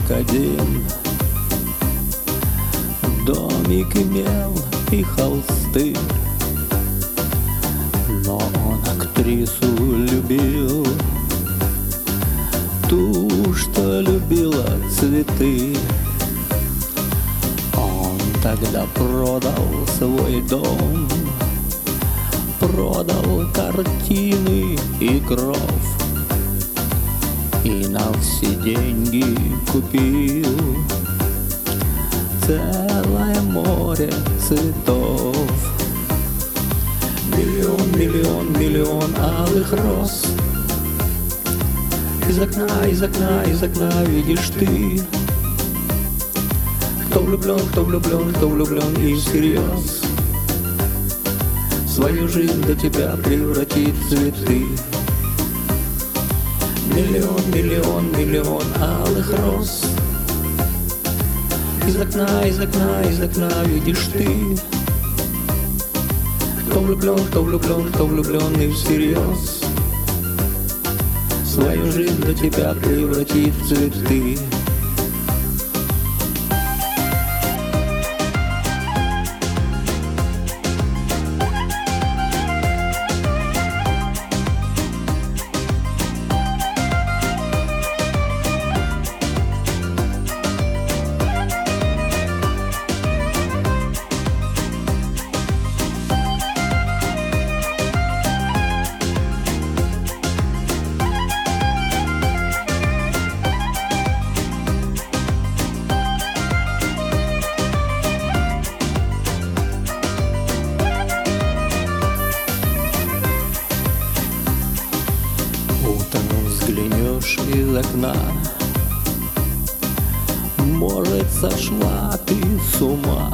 один. Домик имел и холсты, но он актрису любил, ту, что любила цветы. Он тогда продал свой дом, продал картины и кров, и на все деньги купил целое море цветов. Миллион, миллион, миллион алых роз. Из окна, из окна, из окна видишь ты, кто влюблен, кто влюблен, кто влюблен и всерьез свою жизнь для тебя превратит в цветы. Миллион, миллион, миллион алых роз. Из окна, из окна, из окна видишь ты, кто влюблен, кто влюблен, кто влюблен и всерьез свою жизнь для тебя превратит в цветы. Утром взглянешь из окна, может, сошла ты с ума,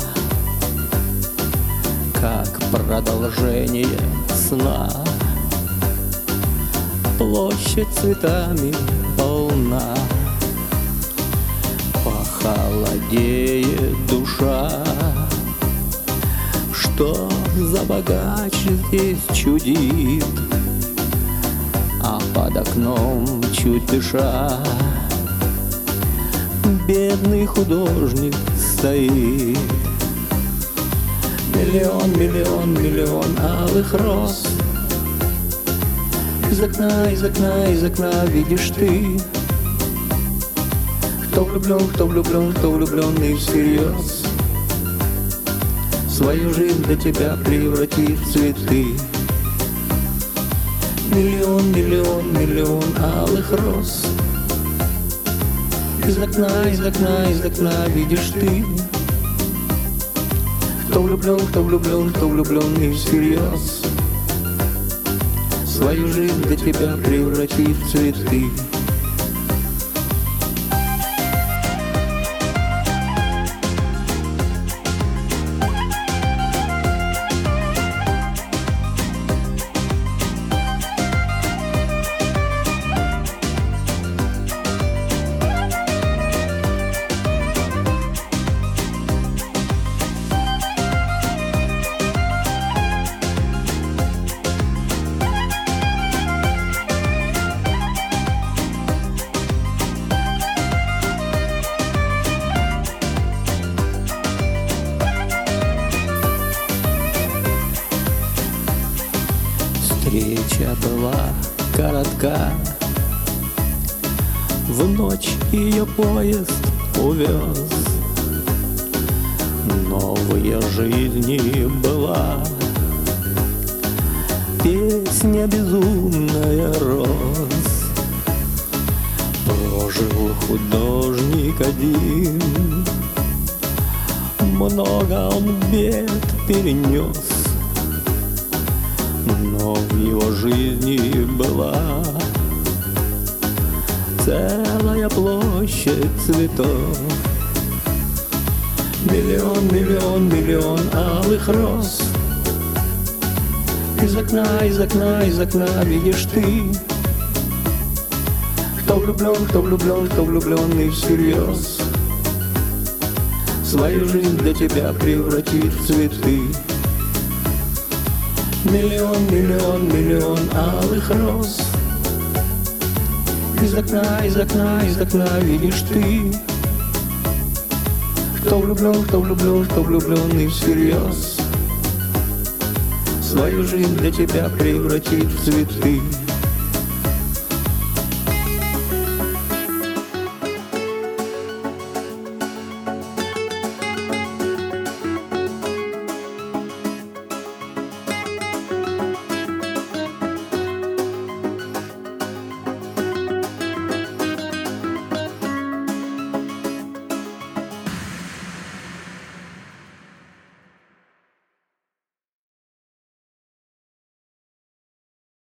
как продолжение сна. Площадь цветами полна, похолодеет душа. Что за богач здесь чудит, а под окном, чуть дыша, бедный художник стоит. Миллион, миллион, миллион алых роз. Из окна, из окна, из окна видишь ты, кто влюблен, кто влюблен, кто влюблен и всерьез свою жизнь для тебя превратит в цветы. Миллион, миллион, миллион алых роз. Из окна, из окна, из окна видишь ты, кто влюблен, кто влюблен, кто влюблен и всерьез свою жизнь для тебя превратит в цветы. Встреча была коротка, в ночь ее поезд увез. Новая жизни была песня безумная роз. Прожил художник один, много он бед перенес, но в его жизни была целая площадь цветов. Миллион, миллион, миллион алых роз. Из окна, из окна, из окна видишь ты, кто влюблен, кто влюблен, кто влюблен и всерьез свою жизнь для тебя превратит в цветы. Миллион, миллион, миллион алых роз. Из окна, из окна, из окна видишь ты, Кто влюбленный всерьез, свою жизнь для тебя превратит в цветы.